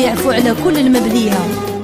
ويعفو على كل المبليه.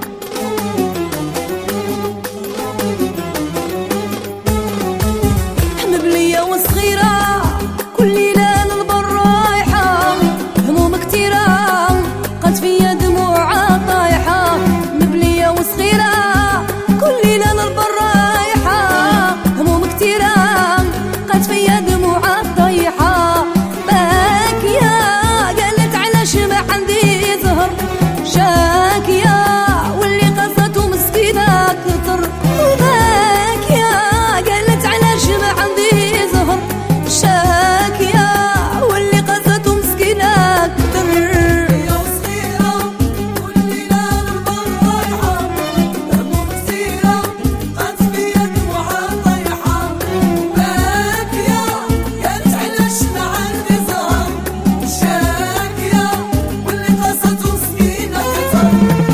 مبليه وصغيره كل ليله للبر رايحه، هموم كتيره قد فيا دموعها طايحه. مبليه وصغيره كل ليله للبر رايحه، هموم كتيره قد فيا دموعها طايحه. باكيه قالت علاش ما عندي زهر، شاكيه واللي قصته مسكينه كتر. باكيه قالت علاش ما عندي زهر، شاكيه واللي قصته مسكينه كتر. يا صغيره كل ليله للبر رايحه، هموم كثيره قد فيا دموعها طايحه. باكيه قالت علاش ما عندي زهر، شاكيه واللي قصته مسكينه كتر.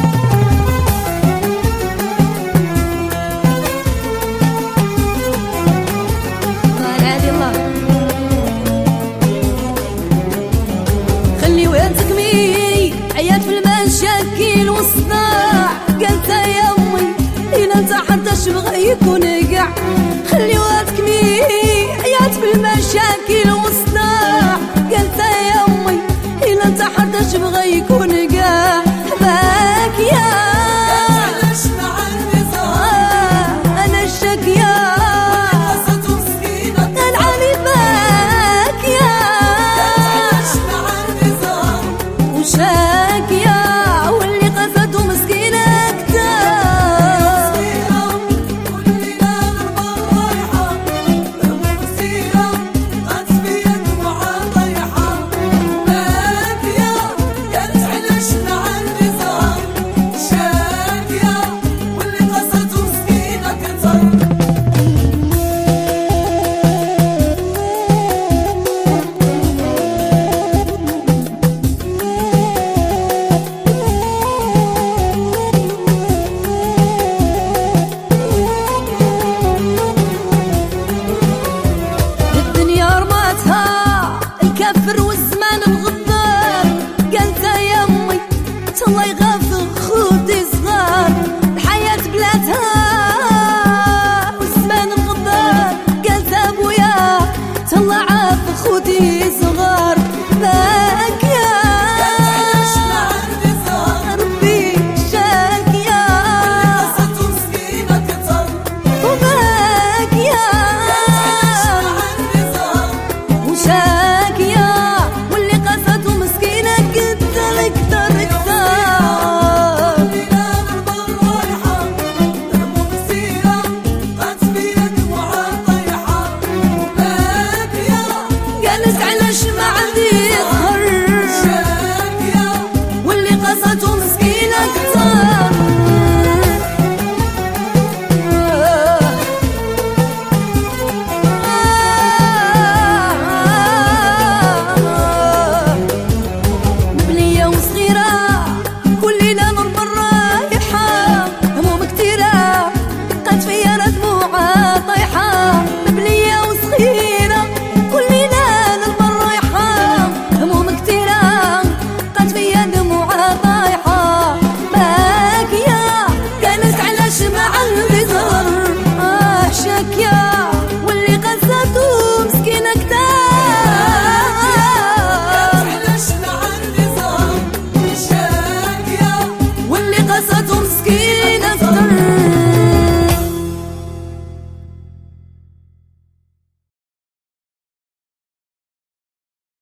عادي الله خلي وينتك مي عيات في المشاكل والصداع. قالت يا امي إلا انت حتى بغى يكون قاع. خلي وينتك مي عيات في المشاكل والصداع. قالت يا امي إلا انت حتى بغى يكون قاع. باكيه علاش ما عندي زهر، انا الشاكيه قصته مسكينه كتر. العالي باكيه علاش ما عندي زهر، وشاكيه واللي قصته مسكينه كتار. صغيره كل ليله للبر رايحه، هموم كثيره قد فيا دموعها طايحه. باكيه قالت علاش ما عندي زهر، شاكيه واللي قصته مسكينه كتر.